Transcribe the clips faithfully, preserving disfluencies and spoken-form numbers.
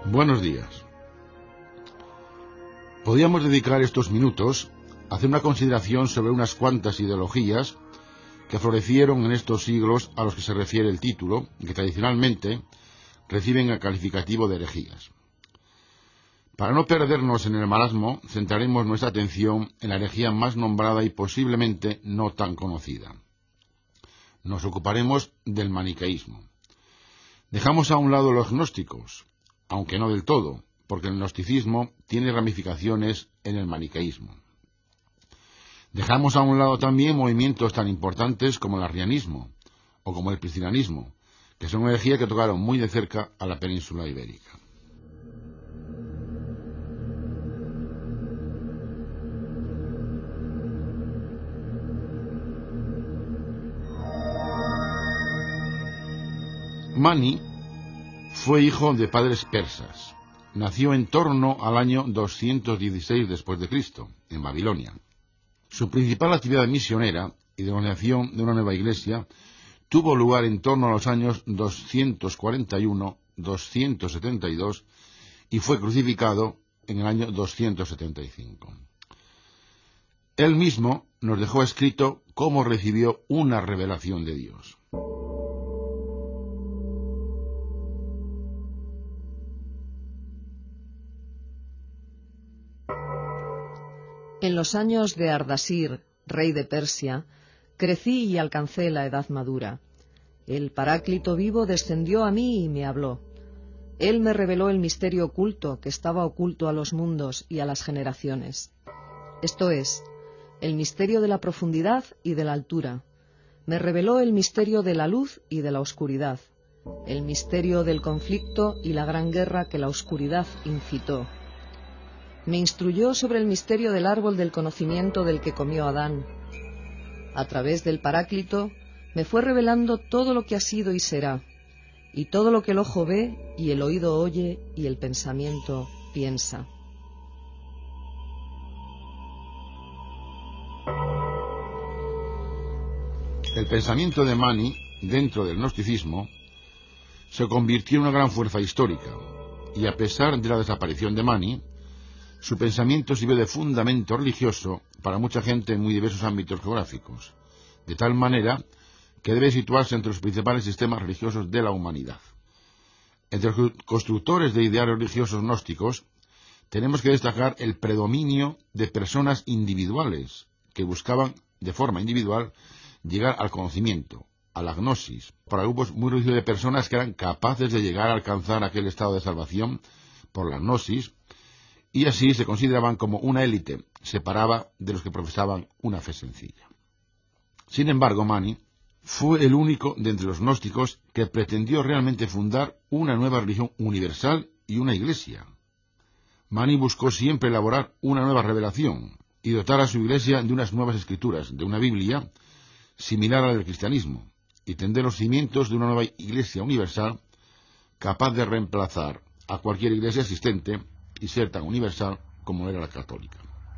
Buenos días. Podríamos dedicar estos minutos a hacer una consideración sobre unas cuantas ideologías que florecieron en estos siglos a los que se refiere el título y que tradicionalmente reciben el calificativo de herejías. Para no perdernos en el marasmo, centraremos nuestra atención en la herejía más nombrada y posiblemente no tan conocida. Nos ocuparemos del maniqueísmo. Dejamos a un lado los gnósticos, aunque no del todo, porque el gnosticismo tiene ramificaciones en el maniqueísmo. Dejamos a un lado también movimientos tan importantes como el arrianismo o como el priscilanismo, que son herejías que tocaron muy de cerca a la península ibérica. Mani fue hijo de padres persas. Nació en torno al año doscientos dieciséis después de Cristo, en Babilonia. Su principal actividad misionera y de organización de una nueva iglesia tuvo lugar en torno a los años doscientos cuarenta y uno a doscientos setenta y dos y fue crucificado en el año doscientos setenta y cinco. Él mismo nos dejó escrito cómo recibió una revelación de Dios. En los años de Ardasir, rey de Persia, crecí y alcancé la edad madura. El Paráclito vivo descendió a mí y me habló. Él me reveló el misterio oculto que estaba oculto a los mundos y a las generaciones. Esto es, el misterio de la profundidad y de la altura. Me reveló el misterio de la luz y de la oscuridad, el misterio del conflicto y la gran guerra que la oscuridad incitó. Me instruyó sobre el misterio del árbol del conocimiento del que comió Adán. A través del Paráclito me fue revelando todo lo que ha sido y será, y todo lo que el ojo ve y el oído oye y el pensamiento piensa. El pensamiento de Mani, dentro del gnosticismo, se convirtió en una gran fuerza histórica, y a pesar de la desaparición de Mani, su pensamiento sirvió de fundamento religioso para mucha gente en muy diversos ámbitos geográficos, de tal manera que debe situarse entre los principales sistemas religiosos de la humanidad. Entre los constructores de ideales religiosos gnósticos, tenemos que destacar el predominio de personas individuales que buscaban, de forma individual, llegar al conocimiento, a la gnosis, para grupos muy reducidos de personas que eran capaces de llegar a alcanzar aquel estado de salvación por la gnosis, y así se consideraban como una élite, separada de los que profesaban una fe sencilla. Sin embargo, Mani fue el único de entre los gnósticos que pretendió realmente fundar una nueva religión universal y una iglesia. Mani buscó siempre elaborar una nueva revelación y dotar a su iglesia de unas nuevas escrituras, de una Biblia similar a la del cristianismo, y tender los cimientos de una nueva iglesia universal capaz de reemplazar a cualquier iglesia existente y ser tan universal como era la católica.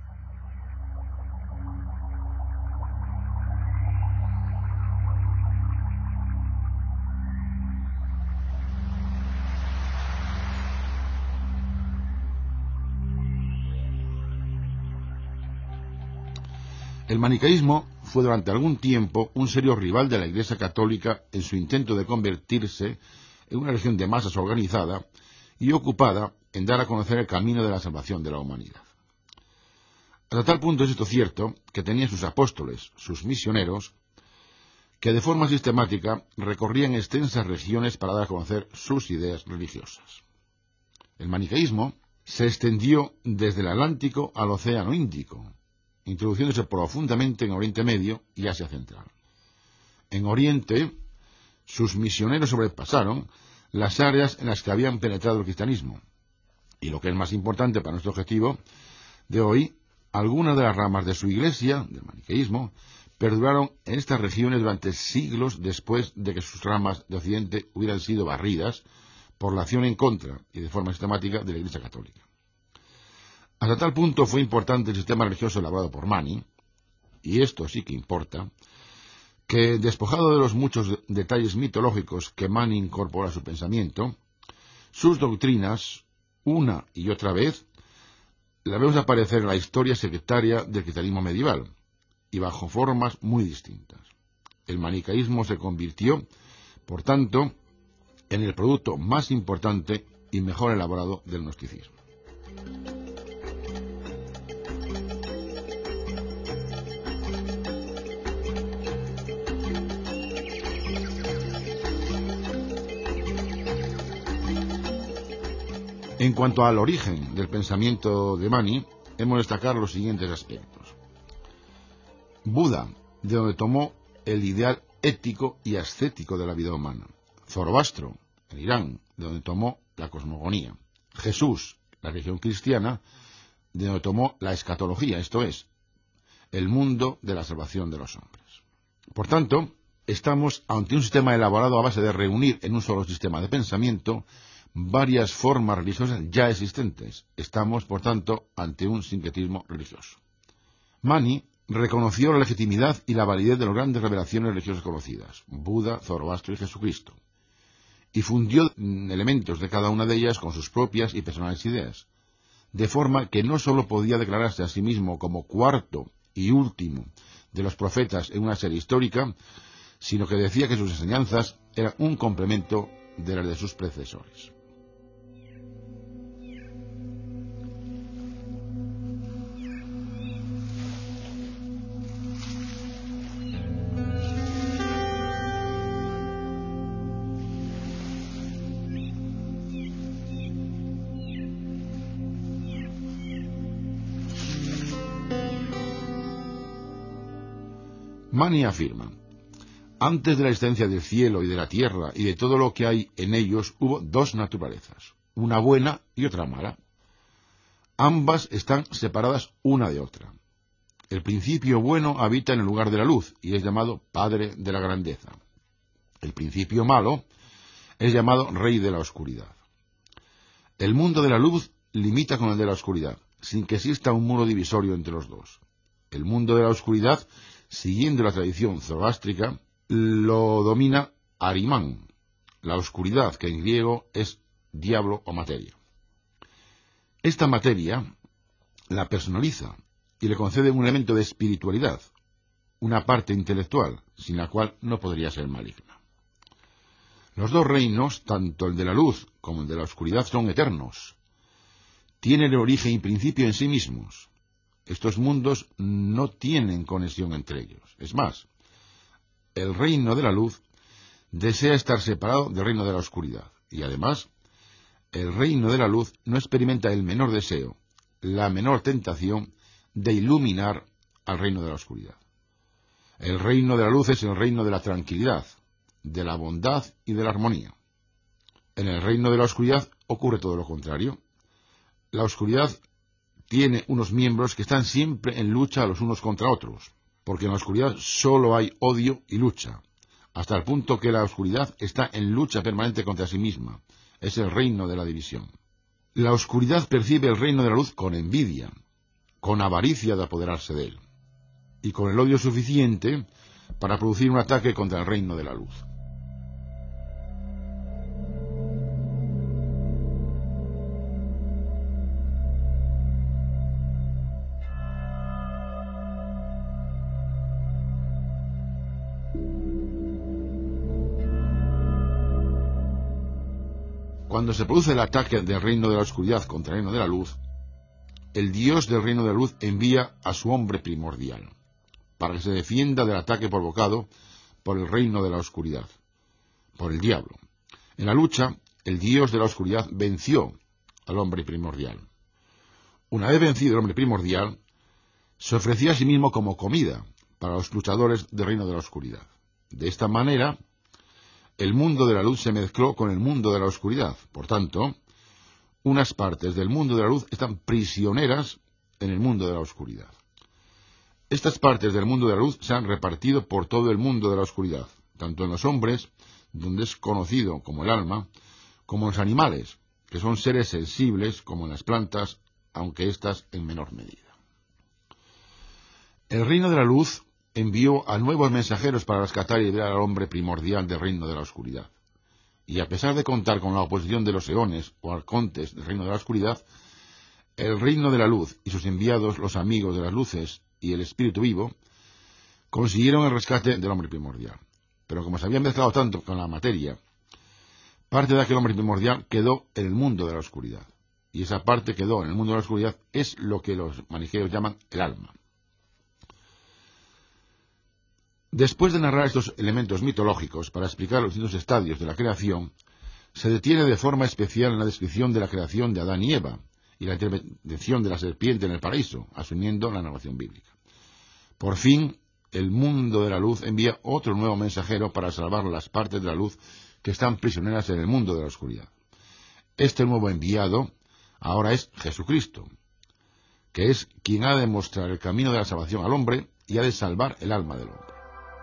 El maniqueísmo fue durante algún tiempo un serio rival de la Iglesia Católica en su intento de convertirse en una religión de masas organizada y ocupada en dar a conocer el camino de la salvación de la humanidad. Hasta tal punto es esto cierto que tenía sus apóstoles, sus misioneros, que de forma sistemática recorrían extensas regiones para dar a conocer sus ideas religiosas. El maniqueísmo se extendió desde el Atlántico al Océano Índico, introduciéndose profundamente en Oriente Medio y Asia Central. En Oriente, sus misioneros sobrepasaron las áreas en las que habían penetrado el cristianismo, y lo que es más importante para nuestro objetivo de hoy, algunas de las ramas de su iglesia, del maniqueísmo, perduraron en estas regiones durante siglos después de que sus ramas de Occidente hubieran sido barridas por la acción en contra y de forma sistemática de la Iglesia Católica. Hasta tal punto fue importante el sistema religioso elaborado por Mani, y esto sí que importa, que, despojado de los muchos detalles mitológicos que Mani incorpora a su pensamiento, sus doctrinas Una y otra vez la vemos aparecer en la historia sectaria del cristianismo medieval, y bajo formas muy distintas. El manicaísmo se convirtió, por tanto, en el producto más importante y mejor elaborado del gnosticismo. En cuanto al origen del pensamiento de Mani, hemos de destacar los siguientes aspectos. Buda, de donde tomó el ideal ético y ascético de la vida humana. Zoroastro, en Irán, de donde tomó la cosmogonía. Jesús, la religión cristiana, de donde tomó la escatología, esto es, el mundo de la salvación de los hombres. Por tanto, estamos ante un sistema elaborado a base de reunir en un solo sistema de pensamiento varias formas religiosas ya existentes. Estamos, por tanto, ante un sincretismo religioso. Mani reconoció la legitimidad y la validez de las grandes revelaciones religiosas conocidas, Buda, Zoroastro y Jesucristo, y fundió elementos de cada una de ellas con sus propias y personales ideas, de forma que no sólo podía declararse a sí mismo como cuarto y último de los profetas en una serie histórica, sino que decía que sus enseñanzas eran un complemento de las de sus predecesores. Mani afirma: antes de la existencia del cielo y de la tierra y de todo lo que hay en ellos hubo dos naturalezas, una buena y otra mala. Ambas están separadas una de otra. El principio bueno habita en el lugar de la luz y es llamado Padre de la grandeza. El principio malo es llamado Rey de la oscuridad. El mundo de la luz limita con el de la oscuridad, sin que exista un muro divisorio entre los dos. El mundo de la oscuridad, siguiendo la tradición zoroástrica, lo domina Ahriman, la oscuridad, que en griego es diablo o materia. Esta materia la personaliza y le concede un elemento de espiritualidad, una parte intelectual, sin la cual no podría ser maligna. Los dos reinos, tanto el de la luz como el de la oscuridad, son eternos. Tienen origen y principio en sí mismos. Estos mundos no tienen conexión entre ellos. Es más, el reino de la luz desea estar separado del reino de la oscuridad, y además, el reino de la luz no experimenta el menor deseo, la menor tentación de iluminar al reino de la oscuridad. El reino de la luz es el reino de la tranquilidad, de la bondad y de la armonía. En el reino de la oscuridad ocurre todo lo contrario. La oscuridad tiene unos miembros que están siempre en lucha los unos contra otros, porque en la oscuridad solo hay odio y lucha, hasta el punto que la oscuridad está en lucha permanente contra sí misma. Es el reino de la división. La oscuridad percibe el reino de la luz con envidia, con avaricia de apoderarse de él, y con el odio suficiente para producir un ataque contra el reino de la luz. Cuando se produce el ataque del reino de la oscuridad contra el reino de la luz, el Dios del reino de la luz envía a su hombre primordial, para que se defienda del ataque provocado por el reino de la oscuridad, por el diablo. En la lucha, el Dios de la oscuridad venció al hombre primordial. Una vez vencido el hombre primordial, se ofreció a sí mismo como comida para los luchadores del reino de la oscuridad. De esta manera, el mundo de la luz se mezcló con el mundo de la oscuridad. Por tanto, unas partes del mundo de la luz están prisioneras en el mundo de la oscuridad. Estas partes del mundo de la luz se han repartido por todo el mundo de la oscuridad, tanto en los hombres, donde es conocido como el alma, como en los animales, que son seres sensibles, como en las plantas, aunque éstas en menor medida. El reino de la luz envió a nuevos mensajeros para rescatar y liberar al hombre primordial del reino de la oscuridad, y a pesar de contar con la oposición de los eones o arcontes del reino de la oscuridad, el reino de la luz y sus enviados, los amigos de las luces y el espíritu vivo, consiguieron el rescate del hombre primordial. Pero como se había mezclado tanto con la materia, parte de aquel hombre primordial quedó en el mundo de la oscuridad. Y esa parte quedó en el mundo de la oscuridad es lo que los maniqueos llaman el alma. Después de narrar estos elementos mitológicos para explicar los distintos estadios de la creación, se detiene de forma especial en la descripción de la creación de Adán y Eva y la intervención de la serpiente en el paraíso, asumiendo la narración bíblica. Por fin, el mundo de la luz envía otro nuevo mensajero para salvar las partes de la luz que están prisioneras en el mundo de la oscuridad. Este nuevo enviado ahora es Jesucristo, que es quien ha de mostrar el camino de la salvación al hombre y ha de salvar el alma del hombre.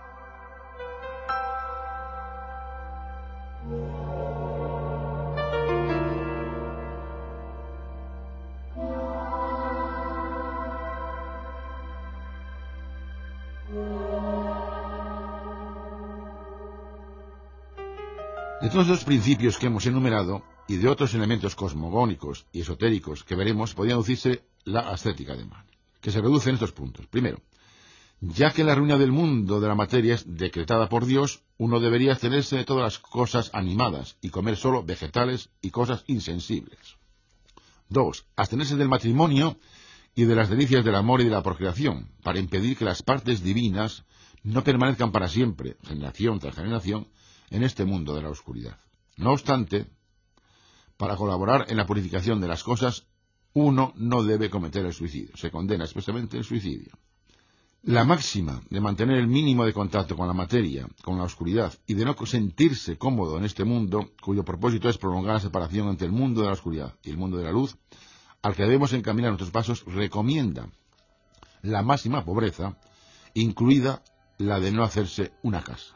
De todos los principios que hemos enumerado y de otros elementos cosmogónicos y esotéricos que veremos, podría deducirse la ascética de Mani, que se reduce en estos puntos. Primero, ya que la ruina del mundo de la materia es decretada por Dios, uno debería abstenerse de todas las cosas animadas y comer solo vegetales y cosas insensibles. Dos, abstenerse del matrimonio y de las delicias del amor y de la procreación, para impedir que las partes divinas no permanezcan para siempre, generación tras generación, en este mundo de la oscuridad. No obstante, para colaborar en la purificación de las cosas, uno no debe cometer el suicidio. Se condena expresamente el suicidio. La máxima de mantener el mínimo de contacto con la materia, con la oscuridad, y de no sentirse cómodo en este mundo, cuyo propósito es prolongar la separación entre el mundo de la oscuridad y el mundo de la luz, al que debemos encaminar nuestros pasos, recomienda la máxima pobreza, incluida la de no hacerse una casa.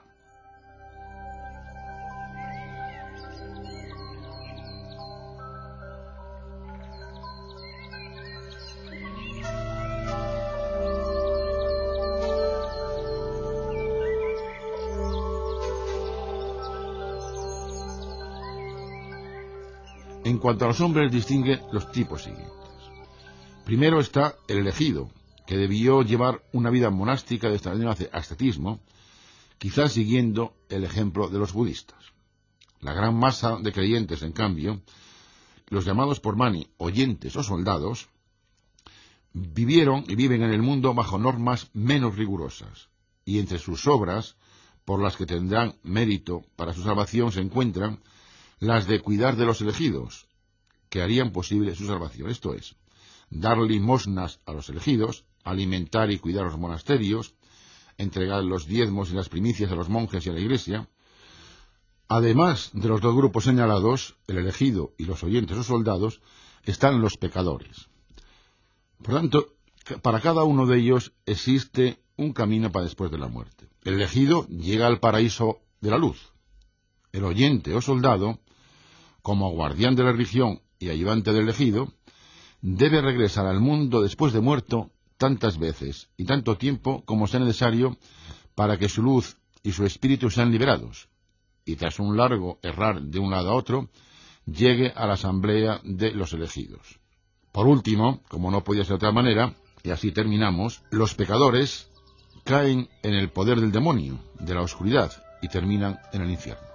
En cuanto a los hombres, distingue los tipos siguientes. Primero está el elegido, que debió llevar una vida monástica de ascetismo, quizás siguiendo el ejemplo de los budistas. La gran masa de creyentes, en cambio, los llamados por Mani oyentes o soldados, vivieron y viven en el mundo bajo normas menos rigurosas, y entre sus obras, por las que tendrán mérito para su salvación, se encuentran las de cuidar de los elegidos, que harían posible su salvación, esto es, dar limosnas a los elegidos, alimentar y cuidar los monasterios, entregar los diezmos y las primicias a los monjes y a la iglesia. Además de los dos grupos señalados, el elegido y los oyentes o soldados, están los pecadores. Por tanto, para cada uno de ellos existe un camino para después de la muerte. El elegido llega al paraíso de la luz. El oyente o soldado, como guardián de la religión y ayudante del elegido, debe regresar al mundo después de muerto tantas veces y tanto tiempo como sea necesario para que su luz y su espíritu sean liberados, y tras un largo errar de un lado a otro, llegue a la asamblea de los elegidos. Por último, como no podía ser de otra manera, y así terminamos, los pecadores caen en el poder del demonio, de la oscuridad, y terminan en el infierno.